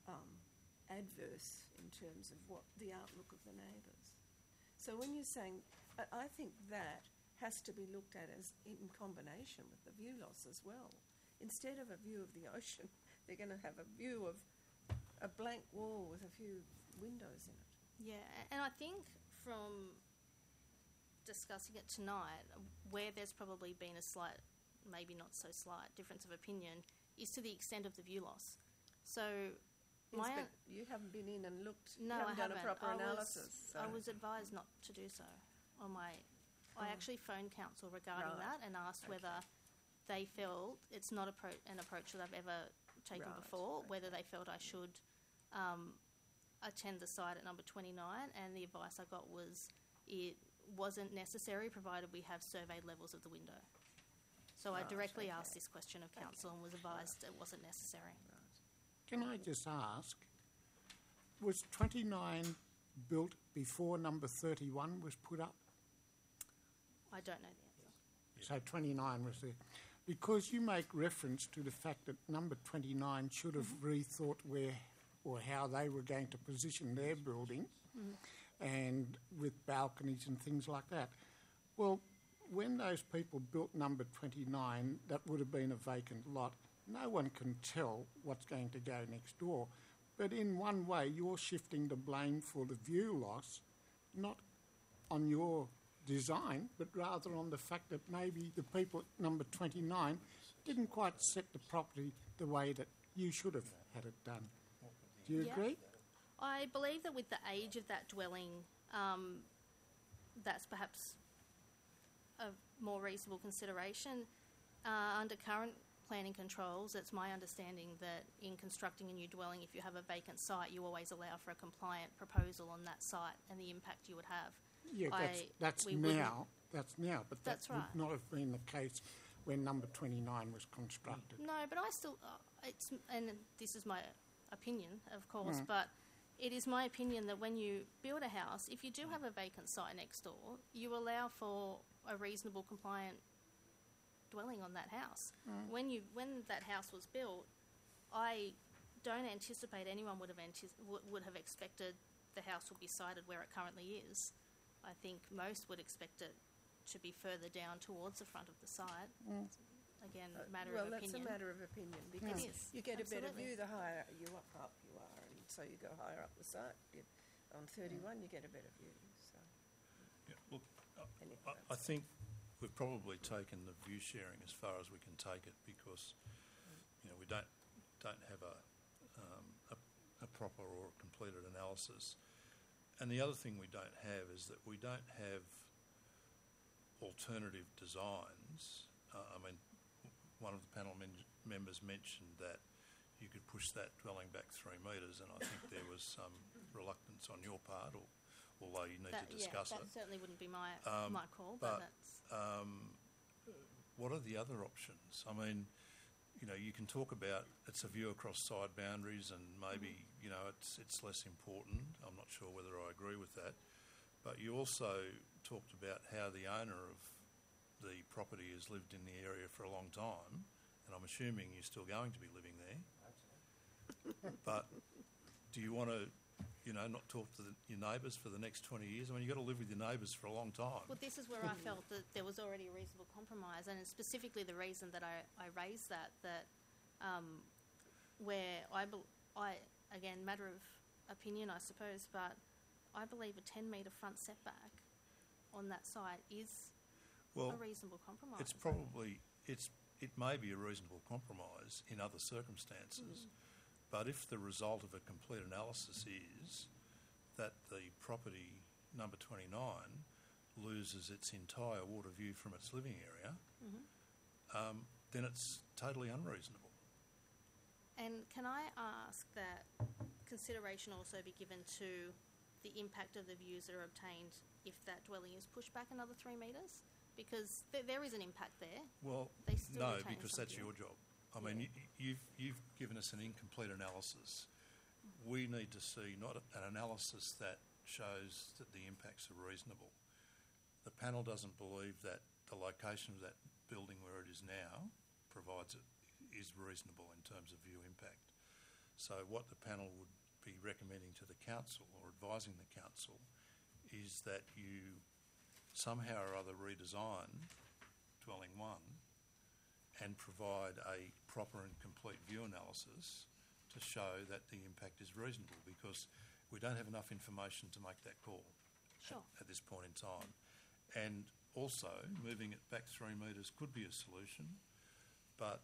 adverse in terms of what the outlook of the neighbours. So when you're saying, I think that has to be looked at as in combination with the view loss as well. Instead of a view of the ocean, they're going to have a view of a blank wall with a few windows in it. yeah, and I think from discussing it tonight, where there's probably been a slight, maybe not so slight, difference of opinion is to the extent of the view loss. So You haven't been in and looked, No, you haven't I done a proper analysis. I was advised not to do so. I actually phoned council regarding Right. that and asked Okay. whether they felt it's not an approach that I've ever taken Right, before, whether okay. they felt I should attend the site at number 29, and the advice I got was it wasn't necessary provided we have surveyed levels of the window. So I Right, directly okay. asked this question of council and was advised it wasn't necessary. Can I just ask, was 29 built before number 31 was put up? I don't know the answer. So 29 was there. Because you make reference to the fact that number 29 should have rethought where or how they were going to position their building and with balconies and things like that. Well, when those people built number 29, that would have been a vacant lot. No one can tell what's going to go next door. But in one way, you're shifting the blame for the view loss, not on your design, but rather on the fact that maybe the people at number 29 didn't quite set the property the way that you should have had it done. Do you Yeah. agree? I believe that with the age of that dwelling, that's perhaps a more reasonable consideration. Under current planning controls, it's my understanding that in constructing a new dwelling, if you have a vacant site, you always allow for a compliant proposal on that site and the impact you would have. Yeah, that's we wouldn't- now. That's now, but That's that right. would not have been the case when number 29 was constructed. No, but I still, and this is my opinion, of course, but it is my opinion that when you build a house, if you do have a vacant site next door, you allow for a reasonable, compliant dwelling on that house. When that house was built, I don't anticipate anyone would have expected the house would be sited where it currently is. I think most would expect it to be further down towards the front of the site. Again, matter Well, of that's opinion. a matter of opinion, because It is, you get a better absolutely. view the higher you up you are, and so you go higher up the site. On 31, you get a better view. So Yeah, look, anyway, I think we've probably taken the view sharing as far as we can take it because, we don't have a proper or completed analysis. And the other thing we don't have is that we don't have alternative designs. One of the panel members mentioned that you could push that dwelling back 3 metres, and I think there was some reluctance on your part, although you need to discuss that it. certainly wouldn't be my call, but that's... What are the other options? You can talk about it's a view across side boundaries and maybe, it's less important. I'm not sure whether I agree with that. But you also talked about how the owner of the property has lived in the area for a long time, and I'm assuming you're still going to be living there. But do you want to, not talk to your neighbours for the next 20 years? You've got to live with your neighbours for a long time. Well, this is where I felt that there was already a reasonable compromise, and it's specifically the reason that I raised that where again, matter of opinion, I suppose, but I believe a 10-metre front setback on that site is a reasonable compromise. It may be a reasonable compromise in other circumstances, but if the result of a complete analysis is that the property number 29 loses its entire water view from its living area, then it's totally unreasonable. And can I ask that consideration also be given to the impact of the views that are obtained if that dwelling is pushed back another 3 metres? Because there is an impact there. Well, They still no, retain because some that's view. your job. You've given us an incomplete analysis. We need to see not an analysis that shows that the impacts are reasonable. The panel doesn't believe that the location of that building where it is now is reasonable in terms of view impact. So what the panel would be recommending to the council or advising the council is that you somehow or other redesign dwelling 1 and provide a proper and complete view analysis to show that the impact is reasonable, because we don't have enough information to make that call at this point in time. And also, moving it back 3 metres could be a solution, but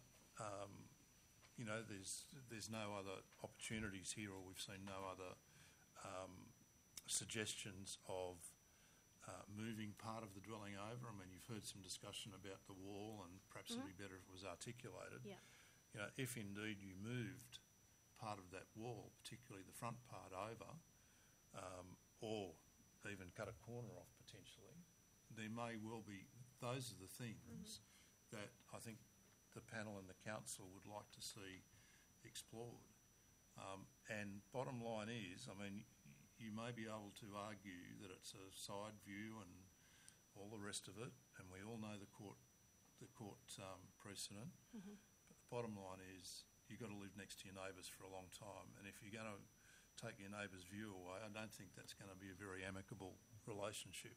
there's no other opportunities here, or we've seen no other suggestions of moving part of the dwelling over. You've heard some discussion about the wall, and perhaps it'd be better if it was articulated. Yeah. If indeed you moved part of that wall, particularly the front part, over, or even cut a corner off potentially, there may well be. Those are the things that I think the panel and the council would like to see explored. And bottom line is, you may be able to argue that it's a side view and all the rest of it, and we all know the court precedent. But the bottom line is, you've got to live next to your neighbours for a long time, and if you're going to take your neighbour's view away, I don't think that's going to be a very amicable relationship.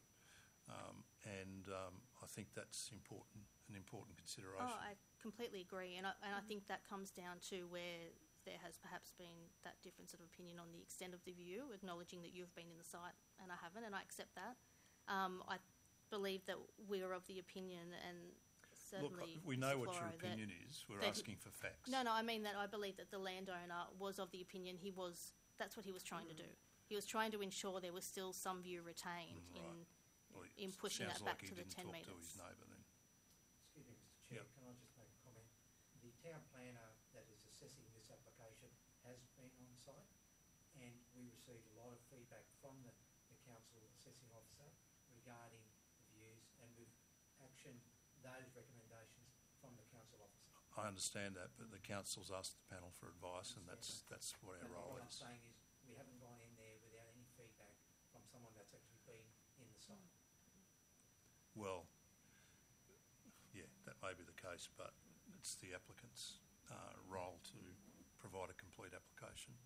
I think that's an important consideration. Oh, I completely agree, and I think that comes down to where there has perhaps been that difference of opinion on the extent of the view, acknowledging that you've been in the site and I haven't, and I accept that. I believe that we're of the opinion, and certainly Look, we know Mr. what your Floro, opinion is. We're asking for facts. No, I mean that I believe that the landowner was of the opinion that's what he was trying to do. He was trying to ensure there was still some view retained in pushing that back to the 10 metres. Sounds like he didn't talk to his neighbour then. Excuse me, Mr Chair, can I just make a comment? The town planner that is assessing this application has been on site, and we received a lot of feedback from the council assessing officer regarding the views, and we've actioned those recommendations from the council officer. I understand that, but the council's asked the panel for advice, and that's what our role What I'm is. saying is, we haven't gone in there without any feedback from someone that's actually been in the site. Well, yeah, that may be the case, but it's the applicant's role to provide a complete application.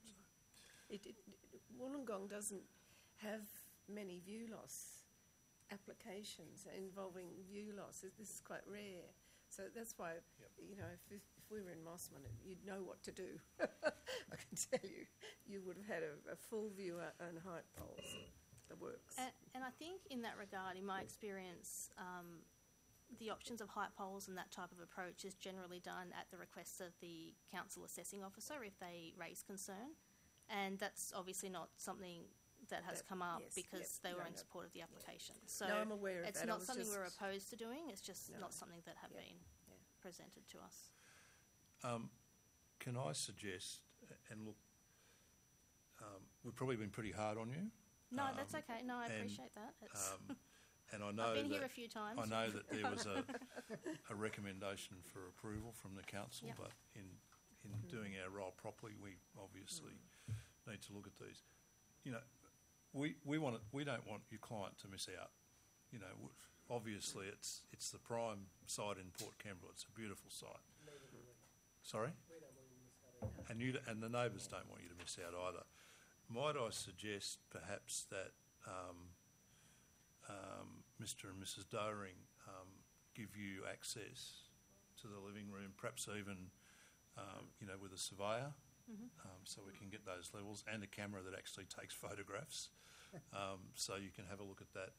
Wollongong doesn't have many view loss applications involving view loss. This is quite rare. So that's why, if we were in Mossman, you'd know what to do. I can tell you, you would have had a full view and height poles. The works. And I think in that regard, in my experience, the options of height poles and that type of approach is generally done at the request of the council assessing officer if they raise concern. And that's obviously not something that has come up yes, because yep, they were no, in no. support of the application. So No, I'm aware of it's that. I not was something we're just- opposed to doing, it's just No. not something that have Yep. been Yeah. presented to us. Can I suggest, and look, we've probably been pretty hard on you. No, that's okay. No, I and, appreciate that. It's, And I know I've been that here a few times. I know that there was a recommendation for approval from the council, Yep. but in doing our role properly, we obviously need to look at these. You know, we don't want your client to miss out. You know, obviously it's the prime site in Port Kembla. It's a beautiful site. Sorry? And the neighbours don't want you to miss out either. Might I suggest perhaps that Mr. and Mrs. Doering give you access to the living room, perhaps even with a surveyor, so we can get those levels, and a camera that actually takes photographs, so you can have a look at that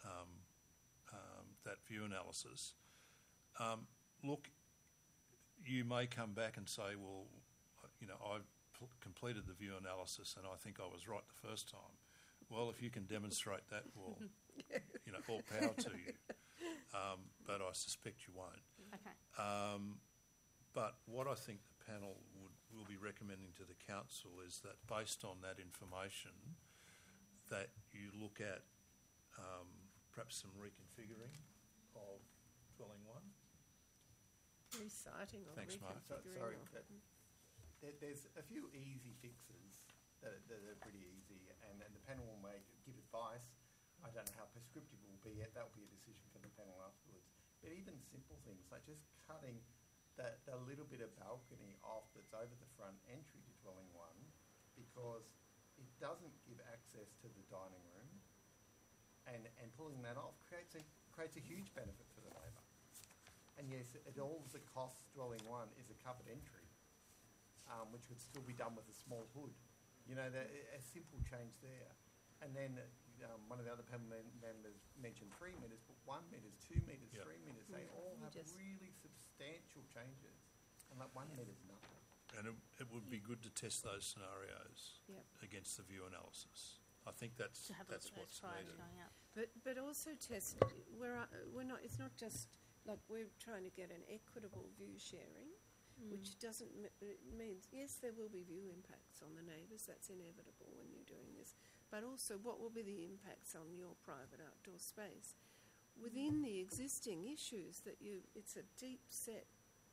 that view analysis. Look, you may come back and say, well, I've completed the view analysis and I think I was right the first time. Well, if you can demonstrate that, well, all power to you. But I suspect you won't. Okay. But what I think the panel will be recommending to the council is that based on that information, that you look at perhaps some reconfiguring of dwelling one. Reciting or Thanks, Mark. reconfiguring. Sorry, or- but there's a few easy fixes that are pretty easy, and the panel will give advice. I don't know how prescriptive it will be yet. That will be a decision for the panel afterwards. But even simple things like just cutting the little bit of balcony off that's over the front entry to dwelling one, because it doesn't give access to the dining room, and pulling that off creates a huge benefit for the neighbour. And yes, all the costs dwelling one is a covered entry, which would still be done with a small hood. A simple change there. And then one of the other panel members mentioned 3 metres, but 1 metre, 2 metres, Yep. 3 metres, they all have Just- really substantial changes. And like 1 metre is nothing. And it would be good to test those scenarios Yep. against the view analysis. I think that's To have a look at those what's prior to needed. going up. But also test, we're not, it's not just like we're trying to get an equitable view sharing, which doesn't it means, yes, there will be view impacts on the neighbours, that's inevitable when you're doing this, but also what will be the impacts on your private outdoor space within the existing issues that it's a deep set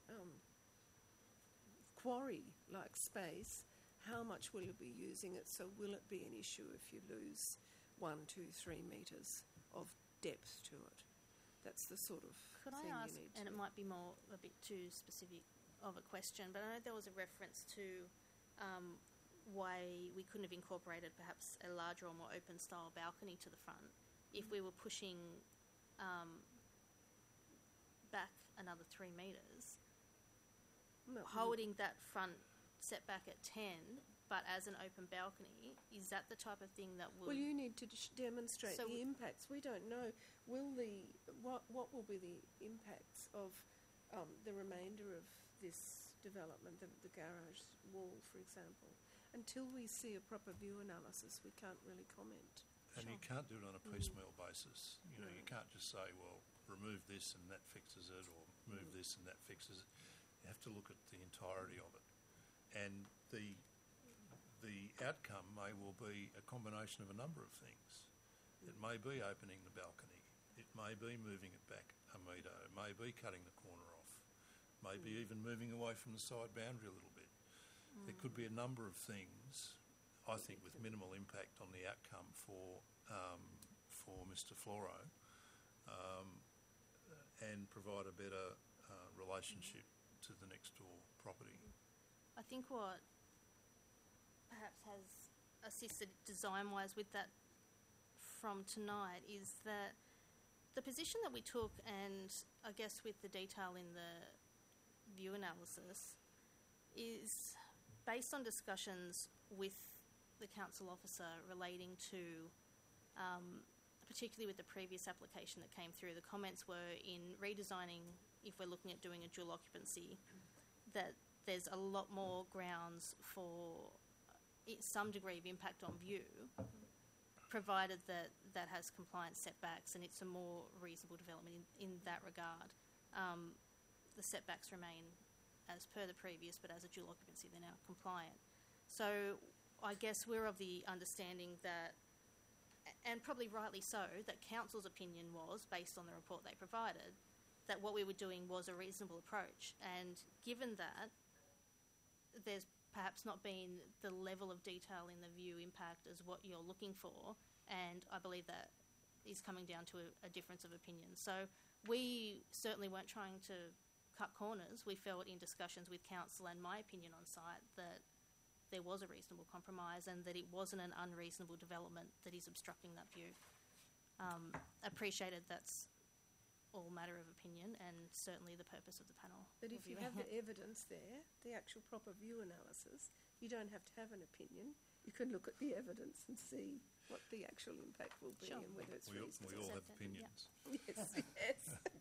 quarry-like space. How much will you be using it? So will it be an issue if you lose 1, 2, 3 metres of depth to it? That's the sort of Could I thing ask, you need and to. it might be a bit too specific of a question, but I know there was a reference to why we couldn't have incorporated perhaps a larger or more open style balcony to the front if we were pushing back another 3 metres, Well, holding that front setback at 10, but as an open balcony. Is that the type of thing that would... Well, you need to demonstrate So the impacts. We don't know. What will be the impacts of the remainder of this development, the garage wall, for example? Until we see a proper view analysis, we can't really comment. And you can't do it on a piecemeal basis. You can't just say, well, remove this and that fixes it, or move this and that fixes it. You have to look at the entirety of it. And the outcome may well be a combination of a number of things. It may be opening the balcony. It may be moving it back a metre. It may be cutting the corner off. Maybe even moving away from the side boundary a little bit. There could be a number of things, I think, with minimal impact on the outcome for Mr. Floro, and provide a better relationship to the next door property. I think what perhaps has assisted design-wise with that from tonight is that the position that we took, and I guess with the detail in the view analysis, is based on discussions with the council officer relating to particularly with the previous application that came through, the comments were in redesigning, if we're looking at doing a dual occupancy, that there's a lot more grounds for some degree of impact on view, provided that that has compliance setbacks and it's a more reasonable development in that regard. The setbacks remain as per the previous, but as a dual occupancy, they're now compliant. So I guess we're of the understanding that, and probably rightly so, that council's opinion was, based on the report they provided, that what we were doing was a reasonable approach. And given that, there's perhaps not been the level of detail in the view impact as what you're looking for, and I believe that is coming down to a difference of opinion. So we certainly weren't trying to cut corners. We felt in discussions with council and my opinion on site that there was a reasonable compromise and that it wasn't an unreasonable development that is obstructing that view. Appreciated that's all matter of opinion and certainly the purpose of the panel. But if you have the evidence there, the actual proper view analysis, you don't have to have an opinion. You can look at the evidence and see what the actual impact will be and whether it's reasonable. We all have opinions. Yes, yes.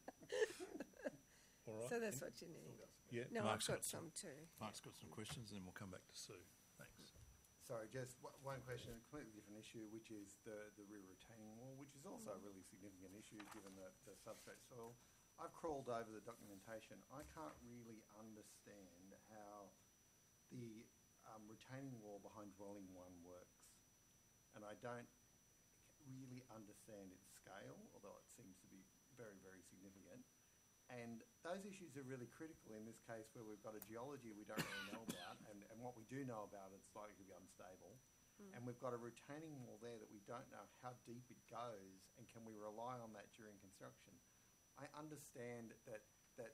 All right. So that's what you need. Yeah, No, Mark's I've got some too. Mark's got some questions, and then we'll come back to Sue. Thanks. Sorry, just one question, a completely different issue, which is the rear retaining wall, which is also a really significant issue given the substrate soil. I've crawled over the documentation. I can't really understand how the retaining wall behind dwelling 1 works. And I don't really understand its scale, although it seems to be very, very significant. And those issues are really critical in this case where we've got a geology we don't really know about, and what we do know about it's likely to be unstable. And we've got a retaining wall there that we don't know how deep it goes, and can we rely on that during construction? I understand that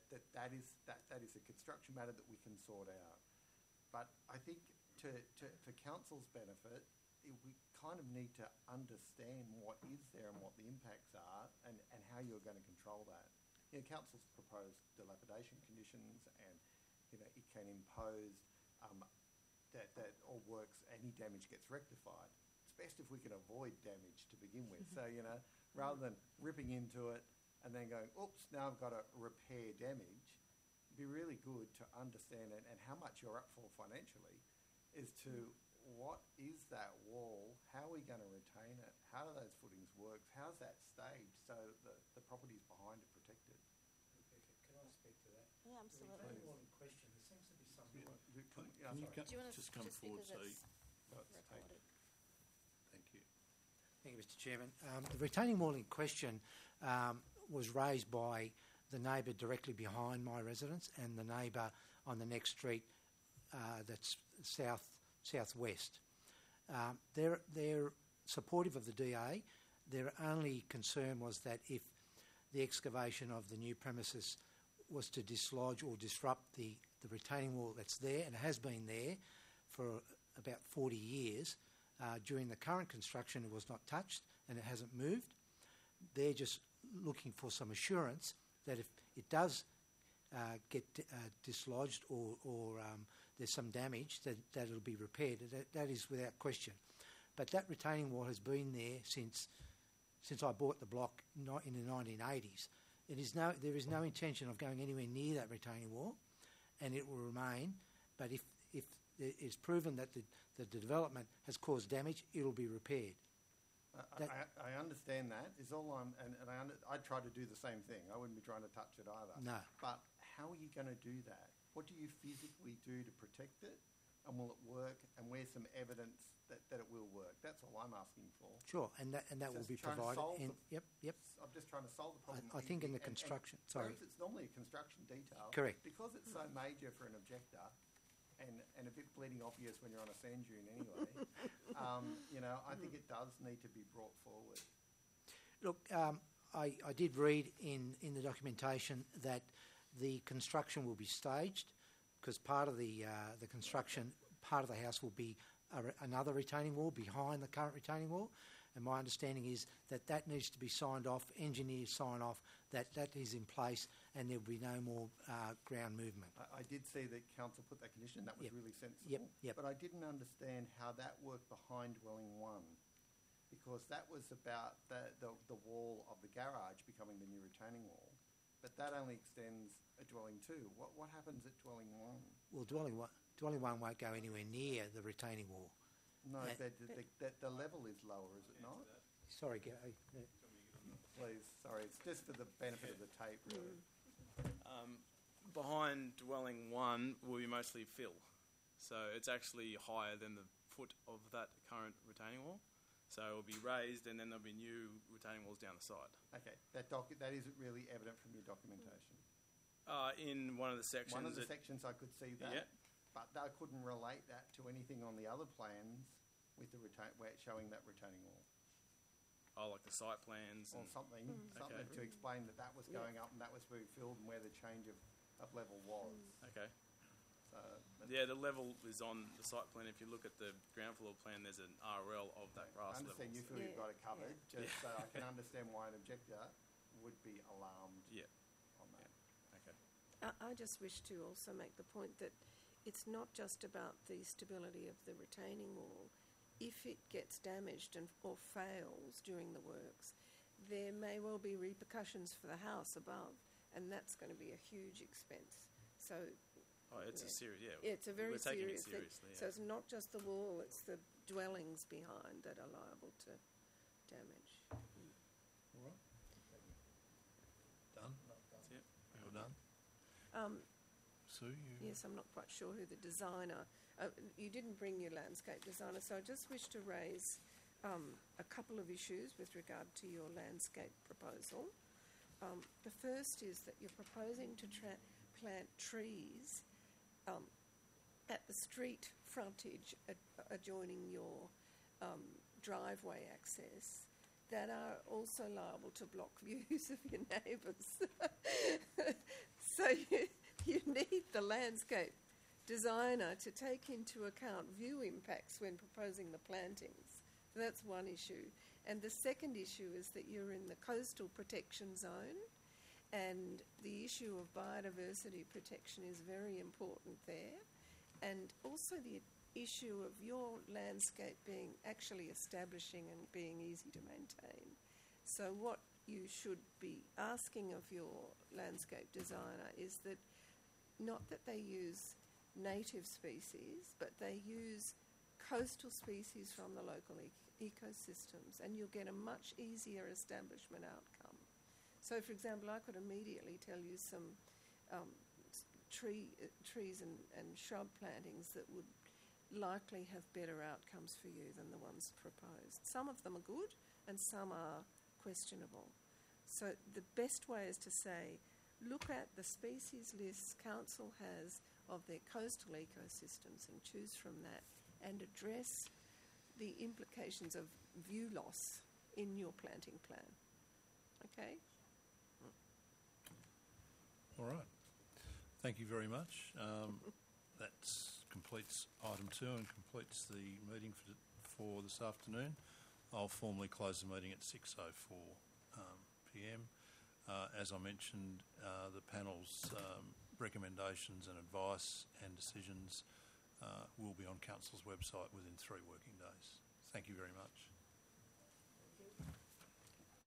is a construction matter that we can sort out. But I think for council's benefit, we kind of need to understand what is there and what the impacts are and how you're going to control that. You know, council's proposed dilapidation conditions, and you know it can impose that all works, any damage gets rectified. It's best if we can avoid damage to begin with. So you know, rather than ripping into it and then going, oops, now I've got to repair damage. It'd be really good to understand and how much you're up for financially is to what is that wall? How are we going to retain it? How do those footings work? How's that staged so the properties behind are protected? Can I speak to that? Yeah, The absolutely. retaining wall in question, there seems to be some... Can you Do you want to just come forward, because Steve? it's recorded? Thank you. Thank you, Mr Chairman. The retaining wall in question was raised by the neighbour directly behind my residence and the neighbour on the next street that's southwest. They're supportive of the DA. Their only concern was that if the excavation of the new premises was to dislodge or disrupt the retaining wall that's there, and it has been there for about 40 years, during the current construction it was not touched and it hasn't moved. They're just looking for some assurance that if it does get dislodged or there's some damage, that it'll be repaired. That is without question. But that retaining wall has been there since I bought the block in the 1980s. There is no intention of going anywhere near that retaining wall, and it will remain. But if it's proven that the development has caused damage, it'll be repaired. I understand that. Is all I try to do the same thing. I wouldn't be trying to touch it either. No. But how are you going to do that? What do you physically do to protect it? And will it work? And where's some evidence that it will work? That's all I'm asking for. Sure, and that will be provided. Yep. I'm just trying to solve the problem. I think in the construction. Sorry. It's normally a construction detail. Correct. Because it's so major for an objector, and a bit bleeding obvious when you're on a sand dune anyway. I think it does need to be brought forward. Look, I did read in the documentation that the construction will be staged, because part of the construction, part of the house will be another retaining wall behind the current retaining wall. And my understanding is that needs to be signed off, engineers sign off, that is in place, and there'll be no more ground movement. I did see that council put that condition. That was really sensible. Yep. But I didn't understand how that worked behind dwelling 1, because that was about the wall of the garage becoming the new retaining wall. But that only extends a dwelling 2. What happens at dwelling 1? Well, dwelling 1 won't go anywhere near the retaining wall. No, the level is lower, is it not? Sorry, Gary. Please, sorry, it's just for the benefit of the tape, really. Behind dwelling 1 will be mostly fill. So it's actually higher than the foot of that current retaining wall. So it will be raised, and then there'll be new retaining walls down the side. Okay, that isn't really evident from your documentation. In one of the sections... One of the sections I could see that, Yeah. but I couldn't relate that to anything on the other plans with the where it's showing that retaining wall. Oh, like the site plans. Or And something Okay. to explain that was going up and that was being filled and where the change of level was. Okay. So Yeah, the level is on the site plan. If you look at the ground floor plan, there's an RL of that I grass level. understand you feel you've got it covered, just so I can understand why an objector would be alarmed Yeah. on that. Okay. I just wish to also make the point that it's not just about the stability of the retaining wall. If it gets damaged or fails during the works, there may well be repercussions for the house above, and that's going to be a huge expense. So Oh, it's a serious, it's a very we're taking serious it thing. seriously. So it's not just the wall; it's the dwellings behind that are liable to damage. All right. Done? That's it. You're done? Sue, you... Yes, I'm not quite sure who the designer. You didn't bring your landscape designer, so I just wish to raise a couple of issues with regard to your landscape proposal. The first is that you're proposing to plant trees at the street frontage adjoining your driveway access that are also liable to block views of your neighbours. So you need the landscape designer to take into account view impacts when proposing the plantings. So that's one issue. And the second issue is that you're in the coastal protection zone, and the issue of biodiversity protection is very important there. And also the issue of your landscape being actually establishing and being easy to maintain. So what you should be asking of your landscape designer is that not that they use native species, but they use coastal species from the local ecosystems, and you'll get a much easier establishment outcome. So, for example, I could immediately tell you some trees and shrub plantings that would likely have better outcomes for you than the ones proposed. Some of them are good and some are questionable. So the best way is to say, look at the species lists Council has of their coastal ecosystems and choose from that and address the implications of view loss in your planting plan. Okay? All right. Thank you very much. That completes item 2 and completes the meeting for this afternoon. I'll formally close the meeting at 6:04 p.m. As I mentioned, the panel's recommendations and advice and decisions will be on Council's website within 3 working days. Thank you very much.